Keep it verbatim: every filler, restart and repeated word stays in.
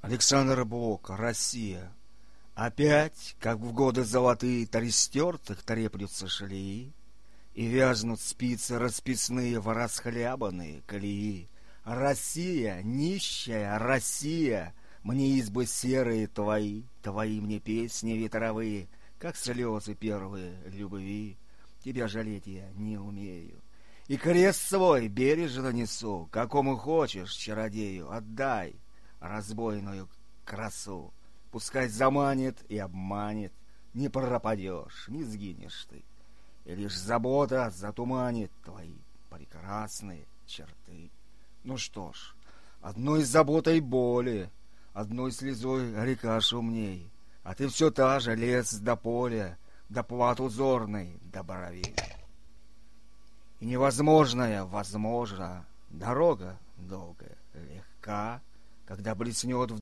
Александр Блок, Россия. Опять, как в годы золотые, то растертых треплются шлеи, и вязнут спицы расписные в расхлябанные колеи. Россия, нищая Россия, мне избы серые твои, твои мне песни ветровые, как слезы первые любви. Тебя жалеть я не умею. И крест свой бережно несу, какому хочешь чародею отдай разбойную красу. Пускай заманит и обманет, не пропадешь, не сгинешь ты, и лишь забота затуманит твои прекрасные черты. Ну что ж, одной заботой боли, одной слезой река шумней, а ты все та же, лес до поля, до плат узорной, до бровей. И невозможное возможно, дорога долгая, легка, когда блеснет в